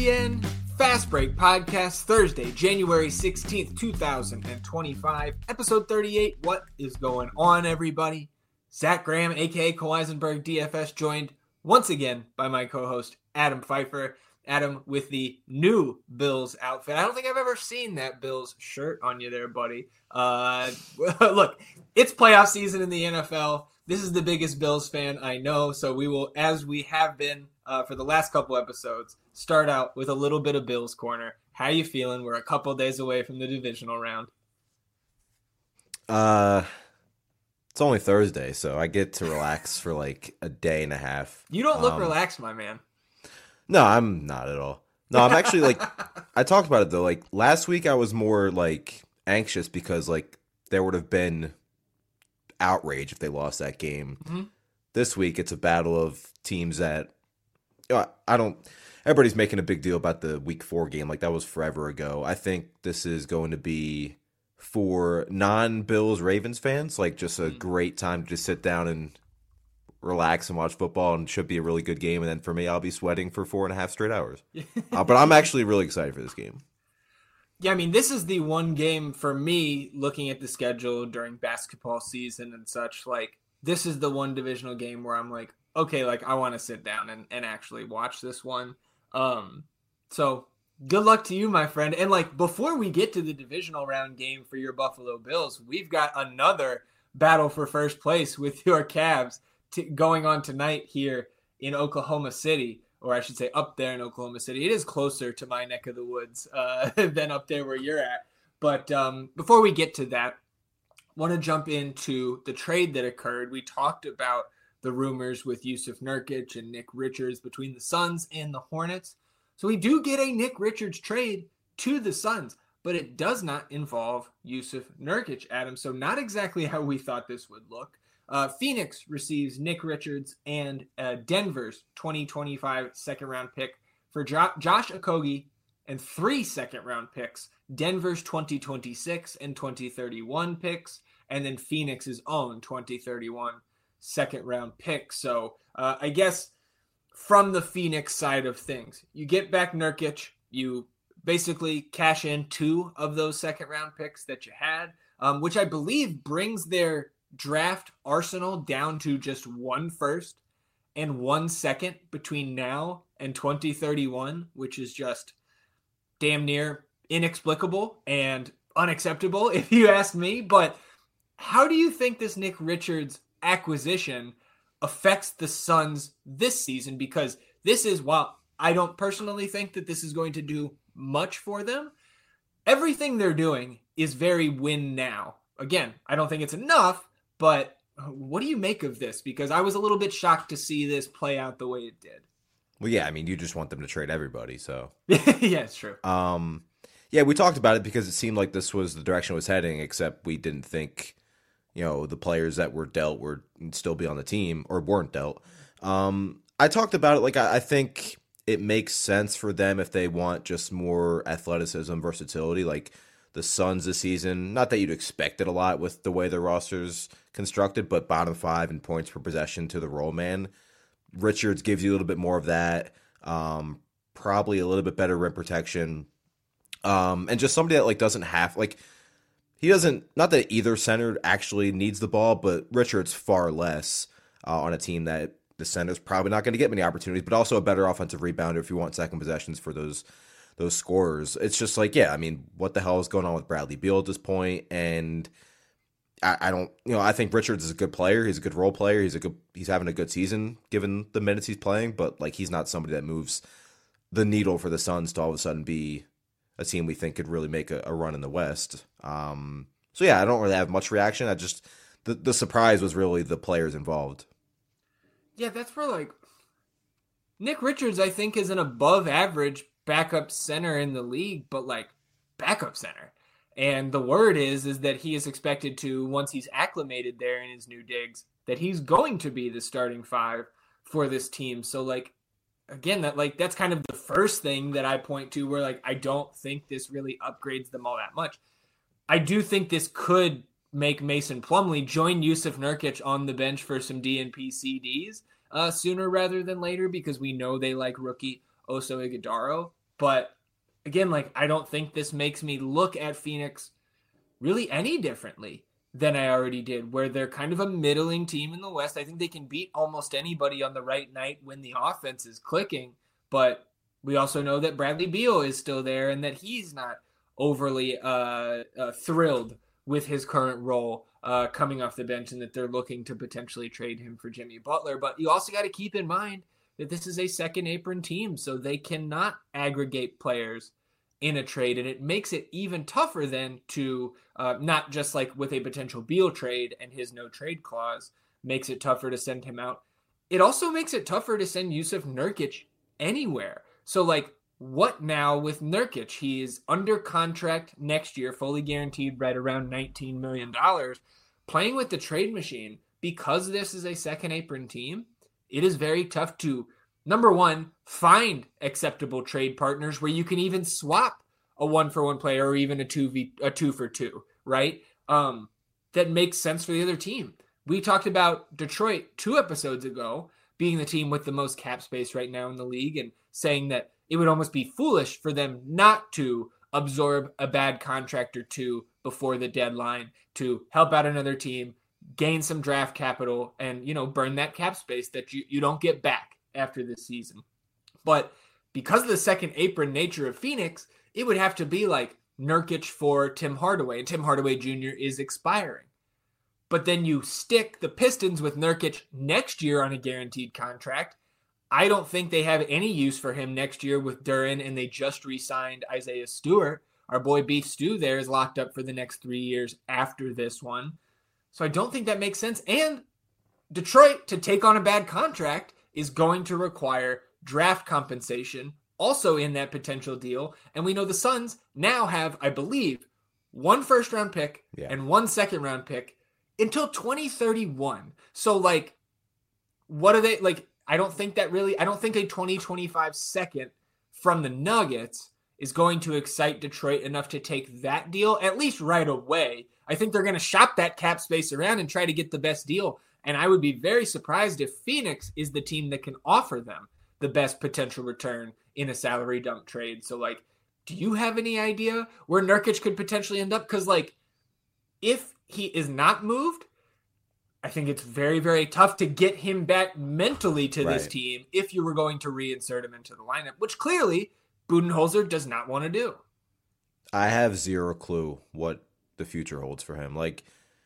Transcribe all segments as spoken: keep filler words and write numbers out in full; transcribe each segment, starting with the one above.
N Fast Break Podcast, Thursday, January sixteenth, twenty twenty-five, episode thirty-eight. What is going on, everybody? Zach Graham, aka Koweisenberg D F S, joined once again by my co-host, Adam Pfeiffer. Adam with the new Bills outfit. I don't think I've ever seen that Bills shirt on you there, buddy. Uh, look, it's playoff season in the N F L. This is the biggest Bills fan I know, so we will, as we have been uh, for the last couple episodes, start out with a little bit of Bills Corner. How you feeling? We're a couple days away from the divisional round. Uh, it's only Thursday, so I get to relax for like a day and a half. You don't look um, relaxed, my man. No, I'm not at all. No, I'm actually like, I talked about it though. Like last week I was more like anxious because like there would have been outrage if they lost that game. Mm-hmm. This week it's a battle of teams that, you know, I don't, everybody's making a big deal about the week four game. Like that was forever ago. I think this is going to be for non-Bills Ravens fans, like just a mm-hmm. great time to just sit down and relax and watch football, and should be a really good game. And then for me, I'll be sweating for four and a half straight hours. uh, but I'm actually really excited for this game. Yeah, I mean, this is the one game for me, looking at the schedule during basketball season and such, like, this is the one divisional game where I'm like, okay, like, I want to sit down and, and actually watch this one. Um, so good luck to you, my friend. And, like, before we get to the divisional round game for your Buffalo Bills, we've got another battle for first place with your Cavs T- going on tonight here in Oklahoma City, or I should say up there in Oklahoma City. It is closer to my neck of the woods uh, than up there where you're at. But um, before we get to that, want to jump into the trade that occurred. We talked about the rumors with Jusuf Nurkic and Nick Richards between the Suns and the Hornets. So we do get a Nick Richards trade to the Suns, but it does not involve Jusuf Nurkic, Adam. So not exactly how we thought this would look. Uh, Phoenix receives Nick Richards and uh, Denver's twenty twenty-five second-round pick for jo- Josh Okogie and three second-round picks, Denver's twenty twenty-six and twenty thirty-one picks, and then Phoenix's own twenty thirty-one second-round pick. So uh, I guess from the Phoenix side of things, you get back Nurkic, you basically cash in two of those second-round picks that you had, um, which I believe brings their draft arsenal down to just one first and one second between now and twenty thirty-one, which is just damn near inexplicable and unacceptable if you ask me. But how do you think this Nick Richards acquisition affects the Suns this season? Because this is, while I don't personally think that this is going to do much for them, everything they're doing is very win now. Again, I don't think it's enough, but what do you make of this? Because I was a little bit shocked to see this play out the way it did. Well, yeah, I mean, you just want them to trade everybody, so. Yeah, it's true. Um, yeah, we talked about it because it seemed like this was the direction it was heading, except we didn't think, you know, the players that were dealt would still be on the team or weren't dealt. Um, I talked about it, like, I, I think it makes sense for them if they want just more athleticism, versatility, like the Suns this season. Not that you'd expect it a lot with the way their roster's constructed, but bottom five in points per possession to the roll man. Richards gives you a little bit more of that. Um, probably a little bit better rim protection. Um, and just somebody that like doesn't have like he doesn't not that either center actually needs the ball, but Richards far less uh, on a team that the center's probably not going to get many opportunities, but also a better offensive rebounder if you want second possessions for those those scorers. It's just like, yeah, I mean, what the hell is going on with Bradley Beal at this point? And I, I don't, you know, I think Richards is a good player. He's a good role player. He's a good, he's having a good season given the minutes he's playing, but like, he's not somebody that moves the needle for the Suns to all of a sudden be a team we think could really make a, a run in the West. Um, so yeah, I don't really have much reaction. I just, the, the surprise was really the players involved. Yeah, that's where like Nick Richards, I think, is an above average backup center in the league, but like backup center. And the word is, is that he is expected to, once he's acclimated there in his new digs, that he's going to be the starting five for this team. So like, again, that like, that's kind of the first thing that I point to where like, I don't think this really upgrades them all that much. I do think this could make Mason Plumlee join Jusuf Nurkic on the bench for some D N P C Ds uh, sooner rather than later, because we know they like rookie Oso Ighodaro. But again, like, I don't think this makes me look at Phoenix really any differently than I already did, where they're kind of a middling team in the West. I think they can beat almost anybody on the right night when the offense is clicking. But we also know that Bradley Beal is still there and that he's not overly uh, uh, thrilled with his current role uh, coming off the bench, and that they're looking to potentially trade him for Jimmy Butler. But you also got to keep in mind that this is a second apron team, so they cannot aggregate players in a trade, and it makes it even tougher then to uh, not just like with a potential Beal trade and his no trade clause makes it tougher to send him out. It also makes it tougher to send Jusuf Nurkic anywhere. So like, what now with Nurkic? He is under contract next year, fully guaranteed right around nineteen million dollars, playing with the trade machine. Because this is a second apron team, it is very tough to, number one, find acceptable trade partners where you can even swap a one for one player or even a two v a two for two, right? Um, that makes sense for the other team. We talked about Detroit two episodes ago being the team with the most cap space right now in the league, and saying that it would almost be foolish for them not to absorb a bad contract or two before the deadline to help out another team, gain some draft capital, and, you know, burn that cap space that you, you don't get back after this season. But because of the second apron nature of Phoenix, it would have to be like Nurkic for Tim Hardaway, and Tim Hardaway Junior is expiring. But then you stick the Pistons with Nurkic next year on a guaranteed contract. I don't think they have any use for him next year with Duren, and they just re-signed Isaiah Stewart. Our boy Beef Stew there is locked up for the next three years after this one. So I don't think that makes sense. And Detroit, to take on a bad contract, is going to require draft compensation also in that potential deal. And we know the Suns now have, I believe, one first round pick yeah. and one second round pick until twenty thirty-one. So like, what are they like? I don't think that really, I don't think a twenty twenty-five second from the Nuggets is going to excite Detroit enough to take that deal, at least right away. I think they're going to shop that cap space around and try to get the best deal. And I would be very surprised if Phoenix is the team that can offer them the best potential return in a salary dump trade. So like, do you have any idea where Nurkic could potentially end up? Because like, if he is not moved, I think it's very, very tough to get him back mentally to right. this team if you were going to reinsert him into the lineup, which clearly Budenholzer does not want to do. I have zero clue what the future holds for him. Like,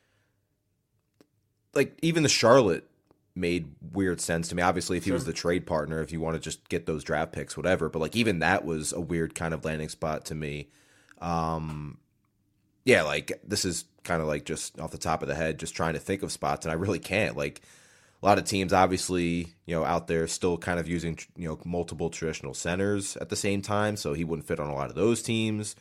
like even the Charlotte made weird sense to me. Obviously, if he sure. was the trade partner, if you want to just get those draft picks, whatever. But like, even that was a weird kind of landing spot to me. Um, yeah, like this is kind of like just off the top of the head, just trying to think of spots, and I really can't. Like a lot of teams, obviously, you know, out there still kind of using, you know, multiple traditional centers at the same time, so he wouldn't fit on a lot of those teams.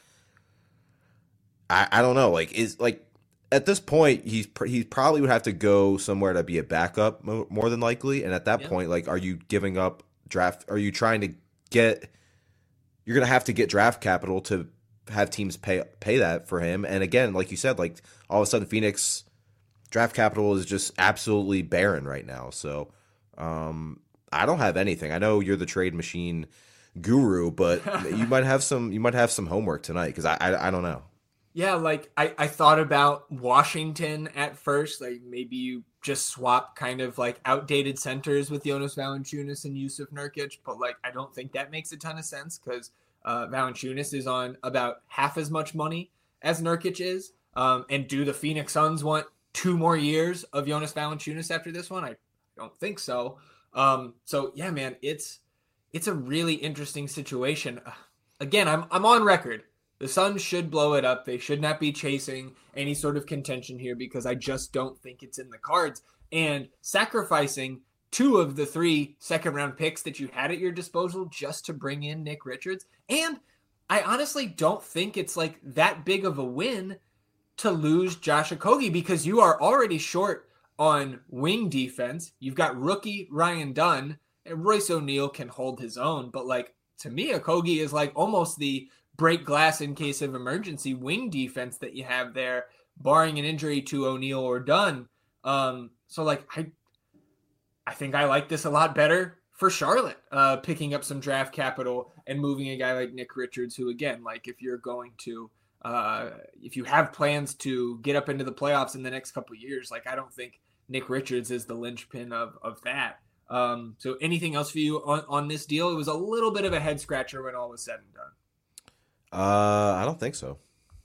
I, I don't know. Like is like at this point, he's he probably would have to go somewhere to be a backup more than likely, and at that yeah. point, like, are you giving up draft? Are you trying to get? You're gonna have to get draft capital to have teams pay pay that for him. And again, like you said, like all of a sudden Phoenix draft capital is just absolutely barren right now. So um, I don't have anything. I know you're the trade machine guru, but you might have some you might have some homework tonight because I, I I don't know. Yeah, like I, I thought about Washington at first. Like maybe you just swap kind of like outdated centers with Jonas Valanciunas and Jusuf Nurkic, but like I don't think that makes a ton of sense because Uh, Valanciunas is on about half as much money as Nurkic is. Um, and do the Phoenix Suns want two more years of Jonas Valanciunas after this one? I don't think so. Um, so yeah, man, it's it's a really interesting situation. Uh, again, I'm I'm on record. The Suns should blow it up. They should not be chasing any sort of contention here because I just don't think it's in the cards. And sacrificing two of the three second round picks that you had at your disposal just to bring in Nick Richards. And I honestly don't think it's like that big of a win to lose Josh Okogie because you are already short on wing defense. You've got rookie Ryan Dunn, and Royce O'Neal can hold his own. But like, to me, Okogie is like almost the break glass in case of emergency wing defense that you have there, barring an injury to O'Neal or Dunn. Um, so like, I, I think I like this a lot better for Charlotte, uh, picking up some draft capital and moving a guy like Nick Richards, who again, like if you're going to, uh, if you have plans to get up into the playoffs in the next couple of years, like I don't think Nick Richards is the linchpin of of that. Um, so anything else for you on, on this deal? It was a little bit of a head scratcher when all was said and done. Uh, I don't think so.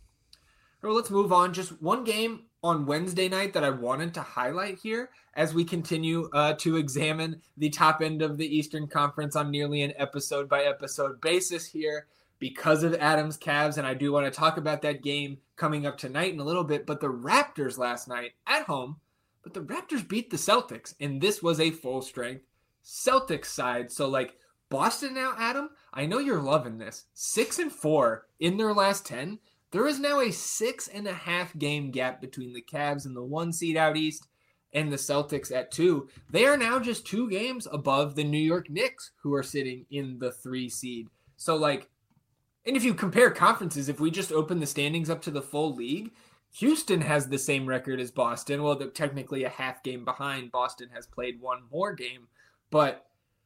Well, let's move on. Just one game on Wednesday night that I wanted to highlight here as we continue uh, to examine the top end of the Eastern Conference on nearly an episode by episode basis here because of Adams Cavs. And I do want to talk about that game coming up tonight in a little bit. But the Raptors last night at home, but the Raptors beat the Celtics. And this was a full strength Celtics side. So like Boston now, Adam, I know you're loving this. Six and four in their last ten. There is now a six and a half game gap between the Cavs and the one seed out east and the Celtics at two. They are now just two games above the New York Knicks, who are sitting in the three seed. So like, and if you compare conferences, if we just open the standings up to the full league, Houston has the same record as Boston. Well, they're technically a half game behind. Boston has played one more game, but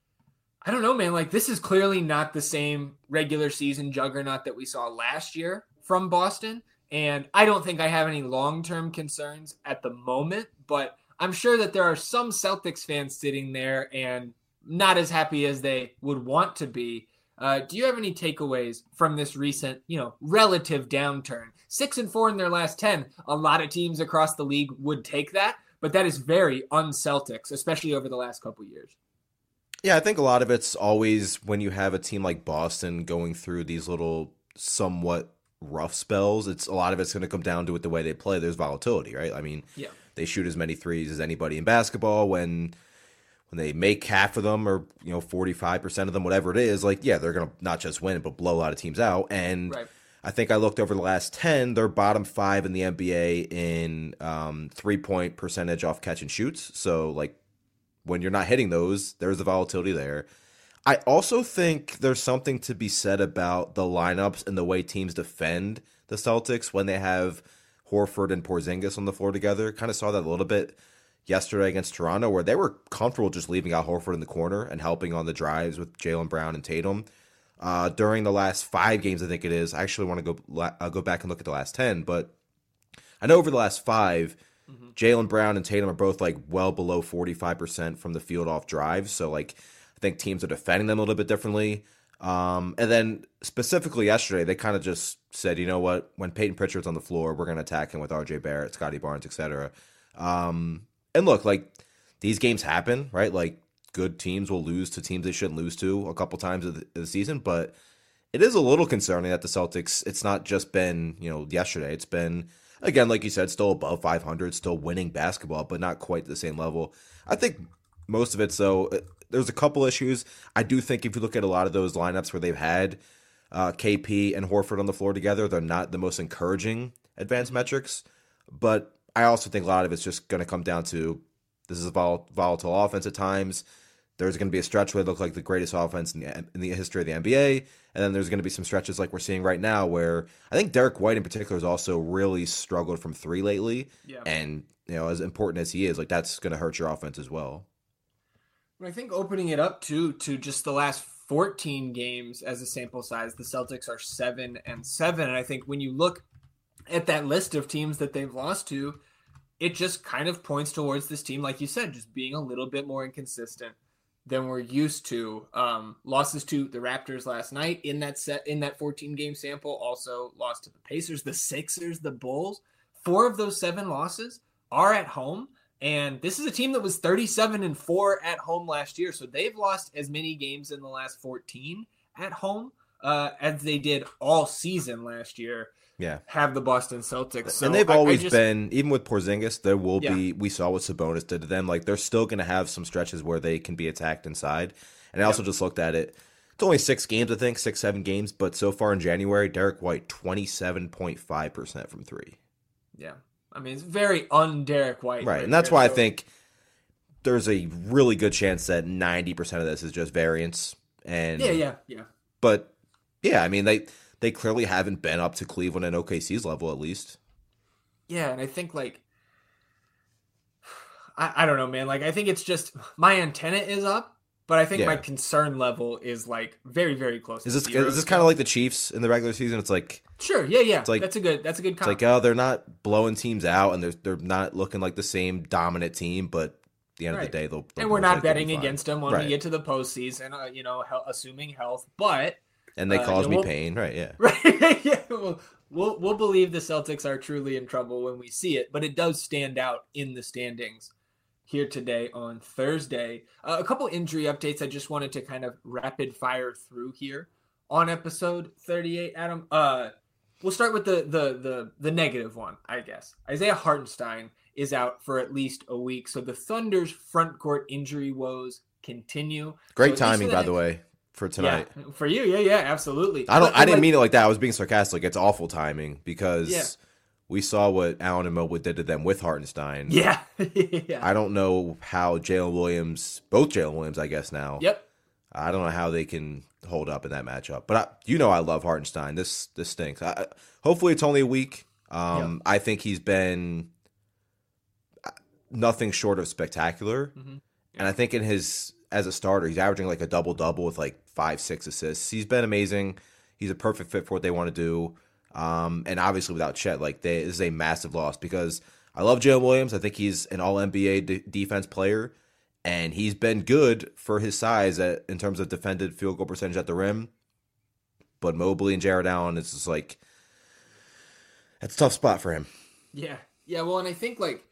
I don't know, man. Like this is clearly not the same regular season juggernaut that we saw last year from Boston. And I don't think I have any long-term concerns at the moment, but I'm sure that there are some Celtics fans sitting there and not as happy as they would want to be. Uh, do you have any takeaways from this recent, you know, relative downturn? Six and four in their last ten. A lot of teams across the league would take that, but that is very un-Celtics, especially over the last couple years. Yeah, I think a lot of it's always when you have a team like Boston going through these little somewhat rough spells, it's a lot of it's going to come down to it the way they play. There's volatility, right? I mean, yeah, they shoot as many threes as anybody in basketball. When when they make half of them or, you know, forty-five percent of them, whatever it is, like, yeah, they're going to not just win, but blow a lot of teams out. And right. I think I looked over the last ten, they're bottom five in the N B A in um, three-point percentage off catch and shoots. So, like, when you're not hitting those, there's the volatility there. I also think there's something to be said about the lineups and the way teams defend the Celtics when they have Horford and Porzingis on the floor together. Kind of saw that a little bit yesterday against Toronto, where they were comfortable just leaving out Horford in the corner and helping on the drives with Jaylen Brown and Tatum. Uh, during the last five games, I think it is. I actually want to go uh, go back and look at the last ten, but I know over the last five, mm-hmm. Jaylen Brown and Tatum are both like well below forty-five percent from the field off drives. So like, I think teams are defending them a little bit differently. Um, and then specifically yesterday, they kind of just said, you know what, when Peyton Pritchard's on the floor, we're going to attack him with R J Barrett, Scotty Barnes, et cetera. Um, and look, like these games happen, right? Like good teams will lose to teams they shouldn't lose to a couple times of the, of the season, but it is a little concerning that the Celtics, it's not just been, you know, yesterday. It's been, again, like you said, still above five hundred, still winning basketball, but not quite the same level. I think most of it, so there's a couple issues. I do think if you look at a lot of those lineups where they've had uh, K P and Horford on the floor together, they're not the most encouraging advanced metrics. But I also think a lot of it's just going to come down to this is a vol- volatile offense at times. There's going to be a stretch where they look like the greatest offense in the, in the history of the N B A. And then there's going to be some stretches like we're seeing right now where I think Derek White in particular has also really struggled from three lately. Yeah. And, you know, as important as he is, like that's going to hurt your offense as well. I think opening it up to to just the last fourteen games as a sample size, the Celtics are seven and seven. And I think when you look at that list of teams that they've lost to, it just kind of points towards this team, like you said, just being a little bit more inconsistent than we're used to. Um, losses to the Raptors last night in that set in that fourteen game sample, also lost to the Pacers, the Sixers, the Bulls. Four of those seven losses are at home. And this is a team that was thirty-seven and four at home last year. So they've lost as many games in the last fourteen at home uh, as they did all season last year. Yeah. Have the Boston Celtics. So and they've I, always I just, been, even with Porzingis, there will yeah. be, we saw what Sabonis did to them. Like they're still going to have some stretches where they can be attacked inside. And I also yeah. just looked at it. It's only six games, I think, six, seven games. But so far in January, Derek White, twenty-seven point five percent from three. Yeah. I mean, it's very un-Derek White. Right, right and that's there, why so. I think there's a really good chance that ninety percent of this is just variance. And Yeah, yeah, yeah. But, yeah, I mean, they they clearly haven't been up to Cleveland and O K C's level, at least. Yeah, and I think, like, I, I don't know, man. Like, I think it's just, my antenna is up, But I think Yeah. my concern level is like very, very close. Is to this zero is this still. kind of like the Chiefs in the regular season? It's like Sure, yeah, yeah. like- that's a good. That's a good. it's Comp. like oh, they're not blowing teams out, and they're they're not looking like the same dominant team, but at the end Right. of the day, they'll, they'll and we're look not like they'll be betting fine. against them when Right. we get to the postseason. Uh, you know, he- assuming health, but and they uh, cause you know, me we'll- pain, right? Yeah, right. yeah, we'll, we'll we'll believe the Celtics are truly in trouble when we see it, but it does stand out in the standings here today on Thursday. Uh, a couple injury updates I just wanted to kind of rapid fire through here on episode thirty-eight, Adam. Uh, we'll start with the the the the negative one, I guess. Isaiah Hartenstein is out for at least a week, so the Thunder's front court injury woes continue. great So at least timing, for the by the next- way, for tonight. Yeah, for you, yeah, yeah, absolutely. I don't. But- I but, didn't like, mean it like that. I was being sarcastic. It's awful timing because Yeah. we saw what Allen and Mobley did to them with Hartenstein. Yeah, yeah. I don't know how Jalen Williams, both Jalen Williams, I guess now. Yep. I don't know how they can hold up in that matchup. But I, you know, I love Hartenstein. This this stinks. I, hopefully, it's only a week. Um, I think he's been nothing short of spectacular. Mm-hmm. And I think in his as a starter, he's averaging like a double double with like five, six assists. He's been amazing. He's a perfect fit for what they want to do. Um, and obviously without Chet, like they, this is a massive loss because I love Jalen Williams. I think he's an All N B A de- defense player, and he's been good for his size at, in terms of defended field goal percentage at the rim. But Mobley and Jared Allen, it's just like that's a tough spot for him. Yeah, yeah. Well, and I think like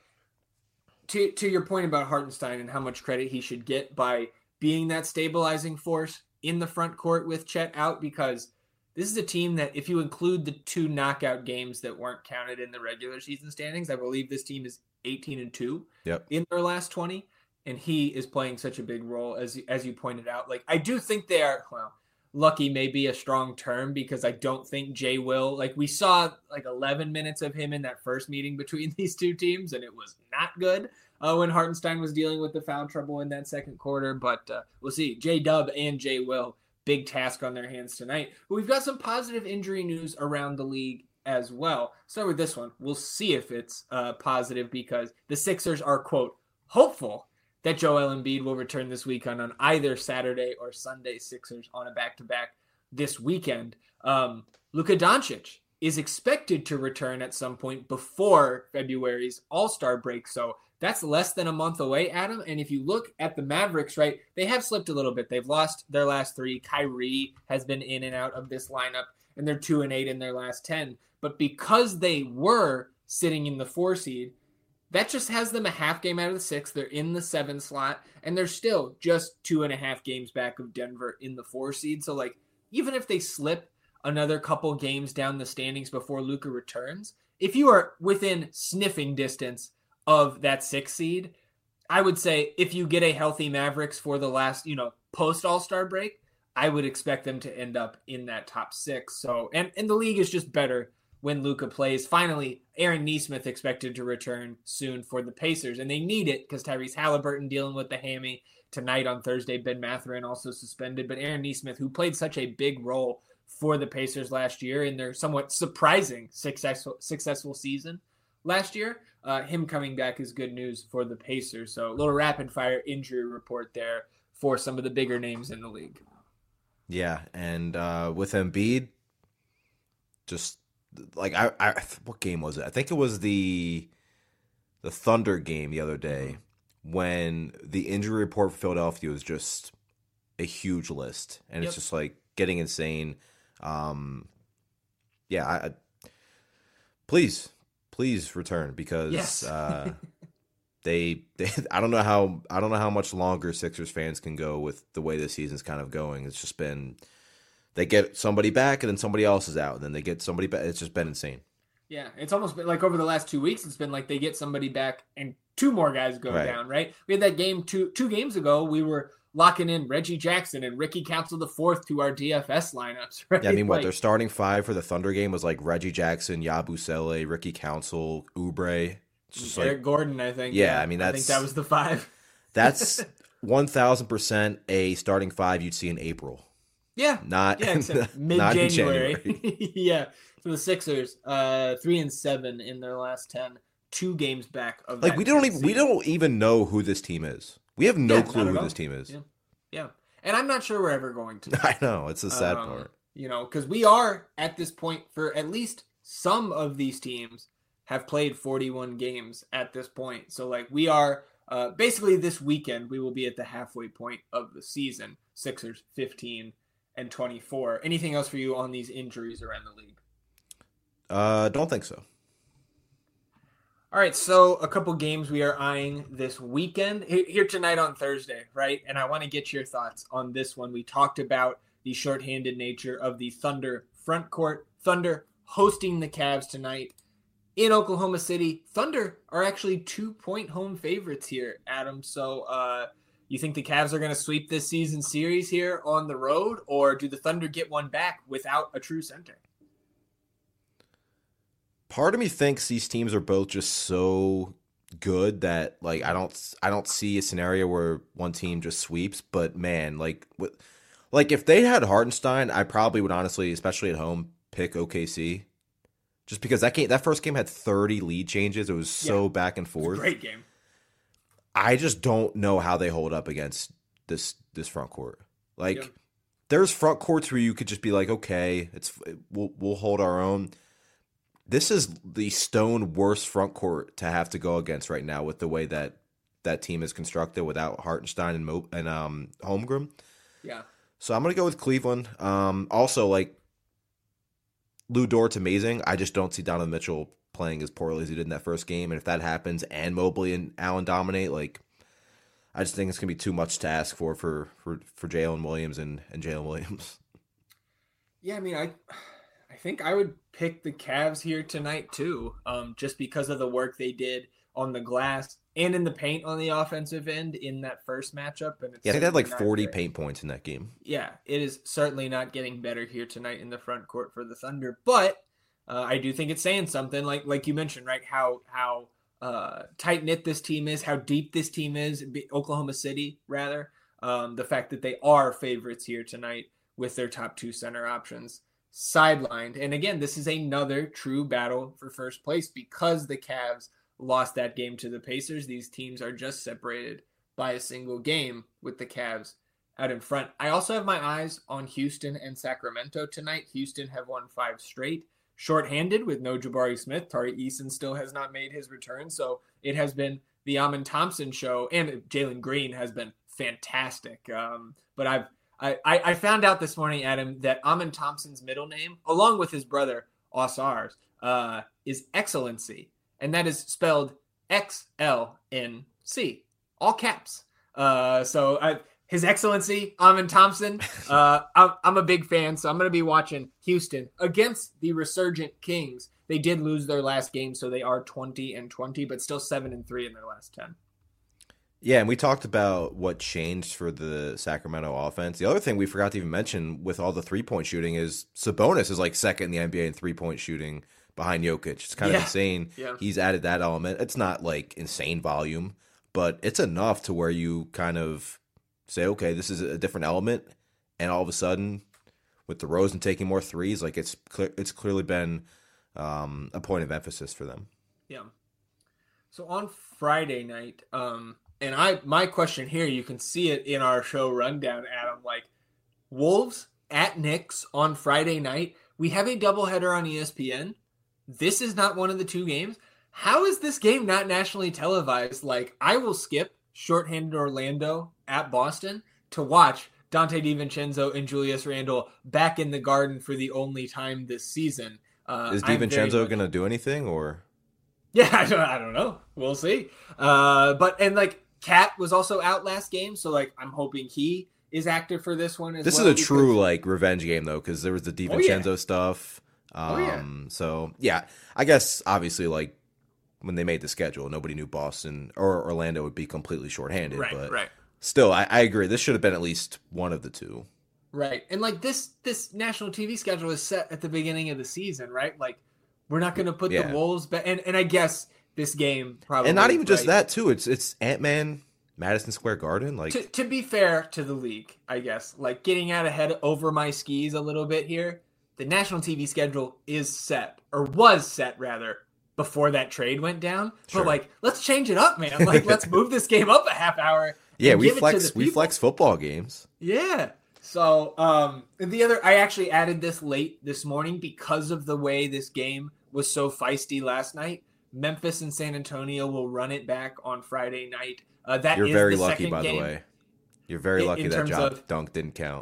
to to your point about Hartenstein and how much credit he should get by being that stabilizing force in the front court with Chet out, because this is a team that, if you include the two knockout games that weren't counted in the regular season standings, I believe this team is eighteen and two Yep. in their last twenty, and he is playing such a big role as as you pointed out. Like I do think they are well. Lucky may be a strong term because I don't think Jay will. Like we saw like eleven minutes of him in that first meeting between these two teams, and it was not good uh, when Hartenstein was dealing with the foul trouble in that second quarter. But uh, we'll see. J Dub and Jay Will, big task on their hands tonight. But we've got some positive injury news around the league as well. Start with this one. We'll see if it's uh, positive because the Sixers are, quote, hopeful that Joel Embiid will return this weekend on either Saturday or Sunday. Sixers on a back-to-back this weekend. Um, Luka Doncic is expected to return at some point before February's All-Star break. So that's less than a month away, Adam. And if you look at the Mavericks, right, they have slipped a little bit. They've lost their last three. Kyrie has been in and out of this lineup, and they're two and eight in their last ten. But because they were sitting in the four seed, that just has them a half game out of the six. They're in the seven slot, and they're still just two and a half games back of Denver in the four seed. So, like, even if they slip another couple games down the standings before Luka returns, if you are within sniffing distance of that six seed, I would say if you get a healthy Mavericks for the last, you know, post All-Star break, I would expect them to end up in that top six. So, and, and the league is just better when Luka plays. Finally, Aaron Nesmith expected to return soon for the Pacers, and they need it because Tyrese Halliburton dealing with the hammy tonight on Thursday. Ben Mathurin also suspended, but Aaron Nesmith, who played such a big role for the Pacers last year in their somewhat surprising successful successful season last year, uh, him coming back is good news for the Pacers. So a little rapid fire injury report there for some of the bigger names in the league. Yeah, and uh, with Embiid, just like I, I, what game was it? I think it was the the Thunder game the other day when the injury report for Philadelphia was just a huge list, and Yep. it's just like getting insane. Um, yeah, I, I please, please return because Yes. uh, they, they, I don't know how, I don't know how much longer Sixers fans can go with the way the season's kind of going. It's just been. They get somebody back, and then somebody else is out, and then they get somebody back. It's just been insane. Yeah, it's almost been like over the last two weeks, it's been like they get somebody back and two more guys go Right. down, right? We had that game two two games ago. We were locking in Reggie Jackson and Ricky Council the fourth to our D F S lineups, right? Yeah, I mean, what Like, their starting five for the Thunder game was like Reggie Jackson, Yabusele, Ricky Council, Oubre. It's just Eric like Gordon, I think. Yeah, I mean, I think that's- that was the five. that's one thousand percent a starting five you'd see in April, Yeah, not yeah, except not in mid-January. January. Yeah, for the Sixers, uh, three and seven in their last ten, two games back of Like that we don't tenth even we seed. don't even know who this team is. We have no Yeah, clue not at who all. this team is. Yeah. Yeah. And I'm not sure we're ever going to. I know. It's a sad um, part. You know, because we are at this point for at least some of these teams have played forty-one games at this point. So, like, we are uh, basically this weekend, we will be at the halfway point of the season. Sixers fifteen and twenty-four. Anything else for you on these injuries around the league? Uh, don't think so. All right, so a couple games we are eyeing this weekend here tonight on Thursday, right? And I want to get your thoughts on this one. We talked about the shorthanded nature of the Thunder front court. Thunder hosting the Cavs tonight in Oklahoma City. Thunder are actually two-point home favorites here, Adam. So uh, you think the Cavs are going to sweep this season series here on the road, or do the Thunder get one back without a true center? Part of me thinks these teams are both just so good that like I don't I don't see a scenario where one team just sweeps. But man, like with, like if they had Hartenstein, I probably would honestly, especially at home, pick O K C. Just because that game, that first game had thirty lead changes. It was so yeah, back and forth. Great game. I just don't know how they hold up against this this front court. Like yeah. there's front courts where you could just be like, okay, it's we'll we'll hold our own. This is the stone worst front court to have to go against right now with the way that that team is constructed without Hartenstein and Mo- and um, Holmgren. Yeah. So I'm gonna go with Cleveland. Um, also, like Lou Dort's amazing. I just don't see Donovan Mitchell playing as poorly as he did in that first game. And if that happens, and Mobley and Allen dominate, like I just think it's gonna be too much to ask for for for, for Jalen Williams and and Jalen Williams. Yeah, I mean, I. I think I would pick the Cavs here tonight too, um, just because of the work they did on the glass and in the paint on the offensive end in that first matchup. And it's yeah, I think they had like forty great. paint points in that game. Yeah, it is certainly not getting better here tonight in the front court for the Thunder, but uh, I do think it's saying something. Like like you mentioned, right? How how uh, tight knit this team is, how deep this team is. Oklahoma City, rather, um, the fact that they are favorites here tonight with their top two center options sidelined. And again, this is another true battle for first place because the Cavs lost that game to the Pacers. These teams are just separated by a single game with the Cavs out in front. I also have my eyes on Houston and Sacramento tonight. Houston have won five straight, shorthanded with no Jabari Smith. Tari Eason still has not made his return, so it has been the Amin Thompson show, and Jalen Green has been fantastic. Um, but I've I, I found out this morning, Adam, that Amin Thompson's middle name, along with his brother, Osar's, uh, is Excellency. And that is spelled X L N C, all caps. Uh, so I, His Excellency, Amin Thompson, uh, I'm, I'm a big fan, so I'm going to be watching Houston against the resurgent Kings. They did lose their last game, so they are twenty and twenty, but still seven and three in their last ten. Yeah, and we talked about what changed for the Sacramento offense. The other thing we forgot to even mention with all the three-point shooting is Sabonis is like second in the N B A in three-point shooting behind Jokic. It's kind of yeah. insane. Yeah. He's added that element. It's not like insane volume, but it's enough to where you kind of say, okay, this is a different element. And all of a sudden, with DeRozan taking more threes, like it's clear, it's clearly been um, a point of emphasis for them. Yeah. So on Friday night, um, and I, my question here, you can see it in our show rundown, Adam, like Wolves at Knicks on Friday night. We have a doubleheader on E S P N. This is not one of the two games. How is this game not nationally televised? Like, I will skip shorthanded Orlando at Boston to watch Dante DiVincenzo and Julius Randle back in the Garden for the only time this season. Uh, is DiVincenzo going to do anything, or? Yeah, I don't, I don't know. We'll see. Uh, but, and like, Cat was also out last game, so like I'm hoping he is active for this one as this well. This is a true like revenge game though, because there was the DiVincenzo oh, yeah. stuff. Um, oh, yeah. So yeah, I guess obviously like when they made the schedule, nobody knew Boston or Orlando would be completely shorthanded. Right, but right. Still, I, I agree. This should have been at least one of the two. Right, and like this this national T V schedule is set at the beginning of the season, right? Like we're not going to put yeah. the Wolves back, and and I guess. This game probably, and not even right? just that too. It's it's Ant-Man, Madison Square Garden. Like to, to be fair to the league, I guess, like getting out ahead over my skis a little bit here. The national T V schedule is set, or was set rather, before that trade went down. Sure. But like, let's change it up, man. Like, let's move this game up a half hour Yeah, we flex we flex football games. Yeah. So um, the other, I actually added this late this morning because of the way this game was so feisty last night. Memphis and San Antonio will run it back on Friday night. Uh, that You're is very the lucky, second by game. the way. You're very in, lucky in that job of, dunk didn't count.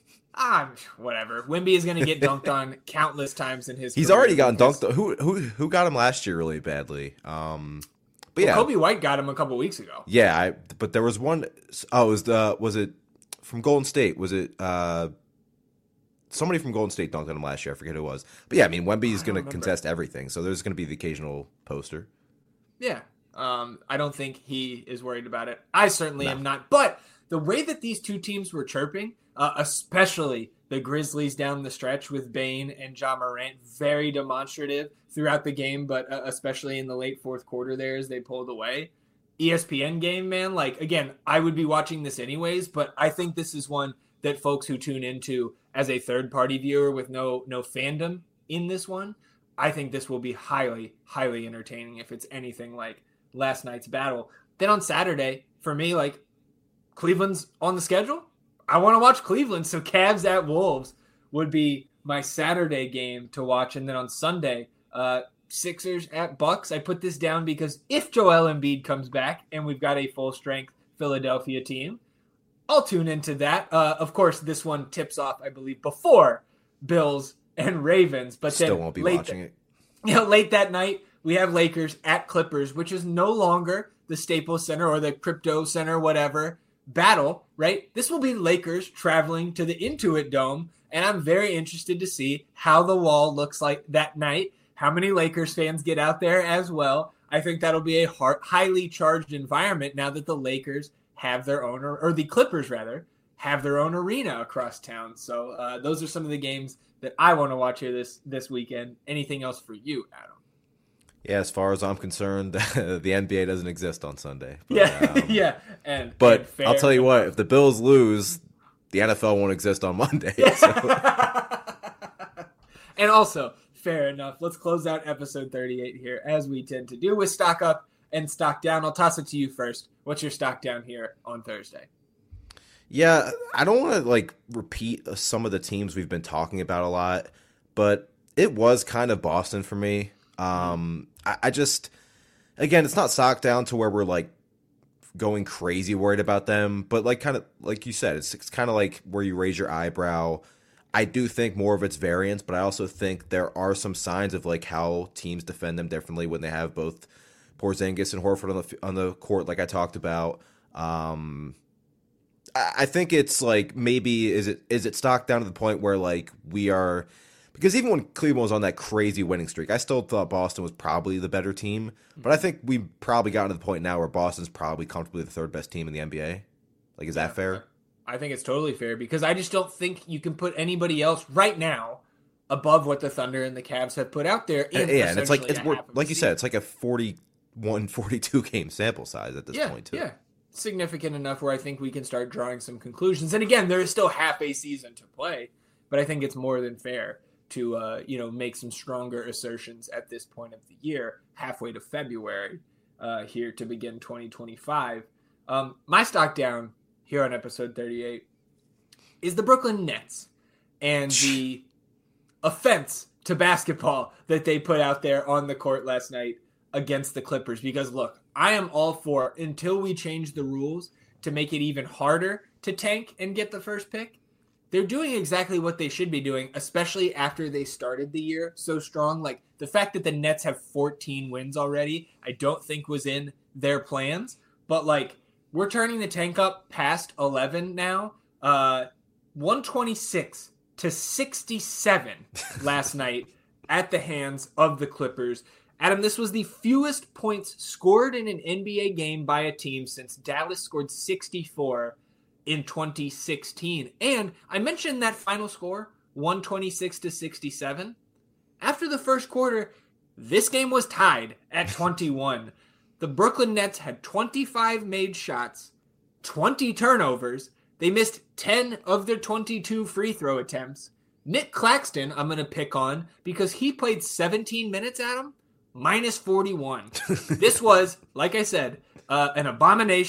Ah, whatever. Wemby is going to get dunked on countless times in his. He's career already gotten because, dunked. Who who who got him last year really badly? Um, but well, yeah, Kobe White got him a couple weeks ago. Yeah, I. But there was one oh it was the was it from Golden State? Was it uh somebody from Golden State dunked on him last year? I forget who it was. But yeah, I mean Wemby is going to contest everything, so there's going to be the occasional poster. Yeah, um, I don't think he is worried about it. I certainly No. am not. But the way that these two teams were chirping, uh, especially the Grizzlies down the stretch with Bane and Ja Morant, very demonstrative throughout the game, but uh, especially in the late fourth quarter there as they pulled away. E S P N game, man, like, again, I would be watching this anyways, but I think this is one that folks who tune into as a third-party viewer with no no fandom in this one, I think this will be highly, highly entertaining if it's anything like last night's battle. Then on Saturday, for me, like, Cleveland's on the schedule. I want to watch Cleveland, so Cavs at Wolves would be my Saturday game to watch. And then on Sunday, uh, Sixers at Bucks. I put this down because if Joel Embiid comes back and we've got a full-strength Philadelphia team, I'll tune into that. Uh, of course, this one tips off, I believe, before Bills and Ravens. But Still then won't be late watching th- it. You know, late that night, we have Lakers at Clippers, which is no longer the Staples Center or the Crypto Center, whatever, battle, right? This will be Lakers traveling to the Intuit Dome, and I'm very interested to see how the wall looks like that night, how many Lakers fans get out there as well. I think that'll be a hard, highly charged environment now that the Lakers have their own, or the Clippers, rather, have their own arena across town. So uh, those are some of the games that I want to watch here this, this weekend. Anything else for you, Adam? Yeah, as far as I'm concerned, the N B A doesn't exist on Sunday. But, yeah, um, yeah. And But and fair I'll tell you enough. what, if the Bills lose, the N F L won't exist on Monday. So. And also, fair enough. Let's close out episode thirty-eight here, as we tend to do with stock up and stock down. I'll toss it to you first. What's your stock down here on Thursday? Yeah, I don't want to like repeat some of the teams we've been talking about a lot, but it was kind of Boston for me. Um, I, I just, again, it's not stock down to where we're like going crazy worried about them, but like kind of like you said, it's, it's kind of like where you raise your eyebrow. I do think more of it's variance, but I also think there are some signs of like how teams defend them differently when they have both Porzingis and Horford on the on the court, like I talked about. Um, I, I think it's like maybe is it is it stocked down to the point where like we are. Because even when Cleveland was on that crazy winning streak, I still thought Boston was probably the better team. But I think we've probably gotten to the point now where Boston's probably comfortably the third best team in the N B A. Like, is that fair? I think it's totally fair because I just don't think you can put anybody else right now above what the Thunder and the Cavs have put out there. In yeah, and it's like it's a more, half of like a you season. said, it's like a forty-one, forty-two game sample size at this yeah, point too. Yeah, significant enough where I think we can start drawing some conclusions. And again, there is still half a season to play, but I think it's more than fair to uh, you know make some stronger assertions at this point of the year, halfway to February, uh, here to begin twenty twenty-five. Um, my stock down here on episode thirty-eight is the Brooklyn Nets and the offense to basketball that they put out there on the court last night against the Clippers. Because look, I am all for, until we change the rules to make it even harder to tank and get the first pick, they're doing exactly what they should be doing, especially after they started the year so strong. Like, the fact that the Nets have fourteen wins already, I don't think was in their plans. But, like, we're turning the tank up past eleven now. Uh, one twenty-six to sixty-seven last night at the hands of the Clippers. Adam, this was the fewest points scored in an N B A game by a team since Dallas scored sixty-four in twenty sixteen. And I mentioned that final score, one twenty-six to sixty-seven. After the first quarter, this game was tied at twenty-one. The Brooklyn Nets had twenty-five made shots, twenty turnovers. They missed ten of their twenty-two free throw attempts. Nick Claxton, I'm going to pick on because he played seventeen minutes, Adam, minus forty-one. This was, like I said, uh, an abomination.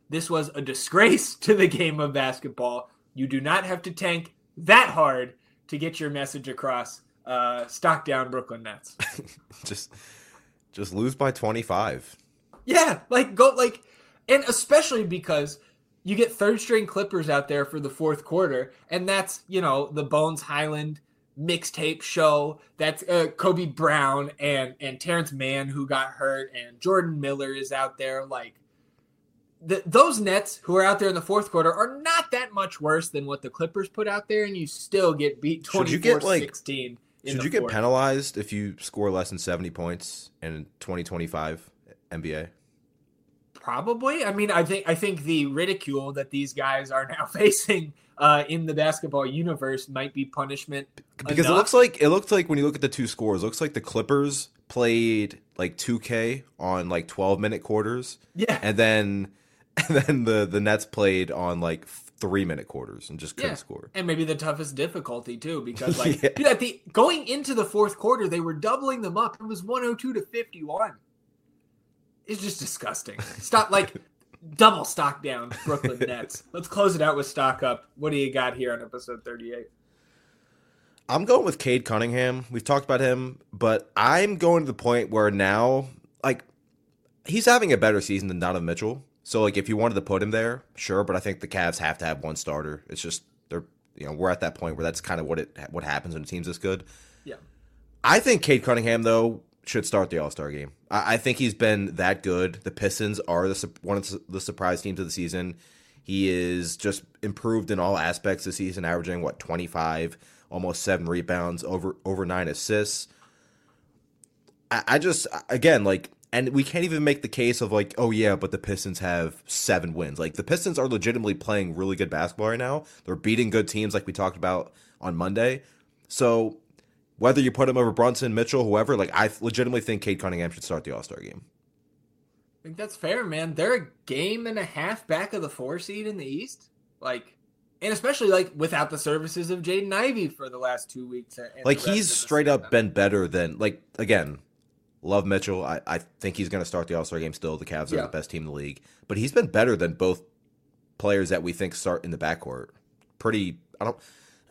this was a disgrace to the game of basketball. You do not have to tank that hard to get your message across. Uh, stock down Brooklyn Nets. just, just lose by twenty-five. Yeah, like go like, and especially because you get third string Clippers out there for the fourth quarter, and that's, you know, the Bones Highland mixtape show. That's uh, Kobe Brown and and Terrence Mann, who got hurt, and Jordan Miller is out there. Like the, those Nets who are out there in the fourth quarter are not that much worse than what the Clippers put out there, and you still get beat twenty-four sixteen. Should you get penalized if you score less than seventy points in twenty twenty-five N B A? Probably. I mean, I think I think the ridicule that these guys are now facing uh, in the basketball universe might be punishment. Because enough. it looks like it looks like when you look at the two scores, it looks like the Clippers played like two K on like twelve minute quarters. Yeah, and then and then the the Nets played on like three minute quarters and just couldn't yeah. score. And maybe the toughest difficulty too, because like yeah. dude, at the going into the fourth quarter, they were doubling them up. It was one oh two to fifty-one. It's just disgusting. Stop, like, double stock down, Brooklyn Nets. Let's close it out with stock up. What do you got here on episode thirty-eight? I'm going with Cade Cunningham. We've talked about him, but I'm going to the point where now, like, he's having a better season than Donovan Mitchell. So, like, if you wanted to put him there, sure, but I think the Cavs have to have one starter. It's just, they're, you know, we're at that point where that's kind of what it what happens when a team's this good. Yeah. I think Cade Cunningham, though, should start the All-Star game. I, I think he's been that good. The Pistons are the one of the surprise teams of the season. He is just improved in all aspects this season, averaging, what, twenty-five, almost seven rebounds, over over nine assists. I, I just, again, like, and we can't even make the case of, like, oh, yeah, but the Pistons have seven wins. Like, the Pistons are legitimately playing really good basketball right now. They're beating good teams like we talked about on Monday. So whether you put him over Brunson, Mitchell, whoever, like, I legitimately think Cade Cunningham should start the All-Star game. I think that's fair, man. They're a game and a half back of the four seed in the East. Like, and especially, like, without the services of Jaden Ivey for the last two weeks. And like, he's straight up been better than, like, again, love Mitchell. I, I think he's going to start the All-Star game still. The Cavs are yeah. the best team in the league. But he's been better than both players that we think start in the backcourt. Pretty, I don't...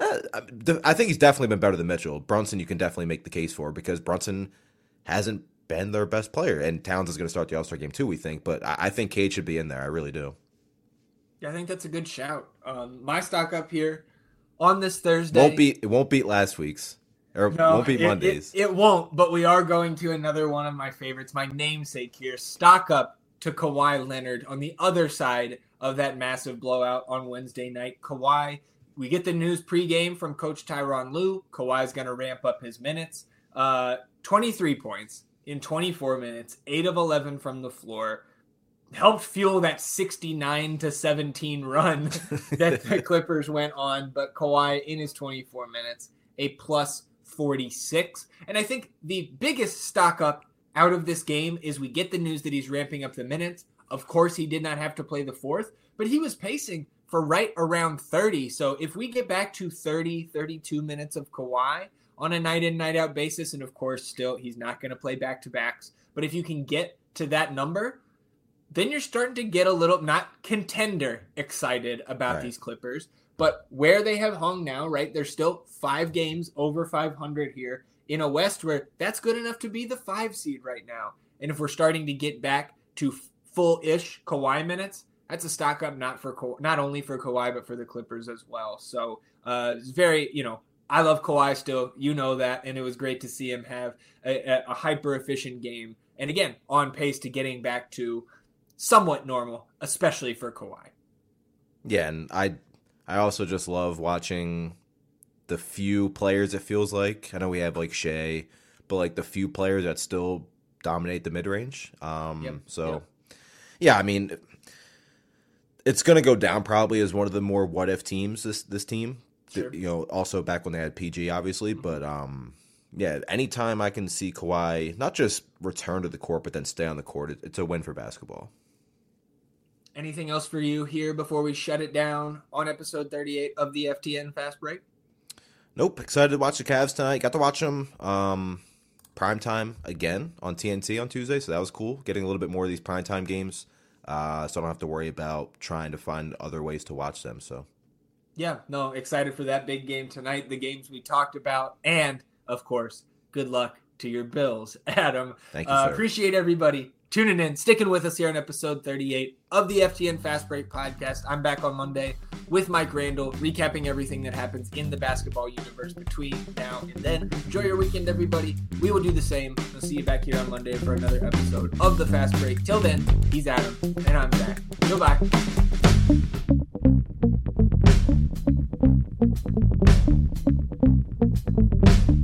I think he's definitely been better than Mitchell. Brunson, you can definitely make the case for because Brunson hasn't been their best player, and Towns is going to start the All-Star game too, we think. But I think Cade should be in there. I really do. Yeah, I think that's a good shout. Um, my stock up here on this Thursday won't beat it won't beat last week's or no, won't beat it, Monday's. It, it won't, but we are going to another one of my favorites, my namesake here. Stock up to Kawhi Leonard on the other side of that massive blowout on Wednesday night. Kawhi. We get the news pregame from Coach Tyronn Lue. Kawhi's going to ramp up his minutes. Uh, twenty-three points in twenty-four minutes, eight of eleven from the floor. Helped fuel that sixty-nine to seventeen run that the Clippers went on. But Kawhi, in his twenty-four minutes, a plus forty-six. And I think the biggest stock up out of this game is we get the news that he's ramping up the minutes. Of course, he did not have to play the fourth, but he was pacing for right around thirty. So if we get back to thirty, thirty-two minutes of Kawhi on a night in, night out basis, and of course still he's not going to play back-to-backs, but if you can get to that number, then you're starting to get a little, not contender excited about right. these Clippers, but where they have hung now, right? They're still five games over five hundred here in a West where that's good enough to be the five seed right now. And if we're starting to get back to full-ish Kawhi minutes, that's a stock up not for Ka- not only for Kawhi, but for the Clippers as well. So uh, it's very, you know, I love Kawhi still. You know that. And it was great to see him have a, a hyper-efficient game. And again, on pace to getting back to somewhat normal, especially for Kawhi. Yeah, and I I also just love watching the few players it feels like. I know we have like Shea, but like the few players that still dominate the mid-range. Um, yep. So, yep. yeah, I mean... It's going to go down probably as one of the more what-if teams, this this team. Sure. You know, also back when they had P G, obviously. Mm-hmm. But, um, yeah, anytime I can see Kawhi not just return to the court, but then stay on the court, it, it's a win for basketball. Anything else for you here before we shut it down on episode thirty-eight of the F T N Fast Break? Nope. Excited to watch the Cavs tonight. Got to watch them um, primetime again on T N T on Tuesday, so that was cool. Getting a little bit more of these primetime games uh, so I don't have to worry about trying to find other ways to watch them. So, yeah, no, excited for that big game tonight, the games we talked about, and, of course, good luck to your Bills, Adam. Thank you, uh, sir. Appreciate everybody tuning in, sticking with us here on episode thirty-eight of the F T N Fast Break podcast. I'm back on Monday with Mike Randall, recapping everything that happens in the basketball universe between now and then. Enjoy your weekend, everybody. We will do the same. We'll see you back here on Monday for another episode of the Fast Break. Till then, he's Adam, and I'm Zach. Goodbye. Thank you.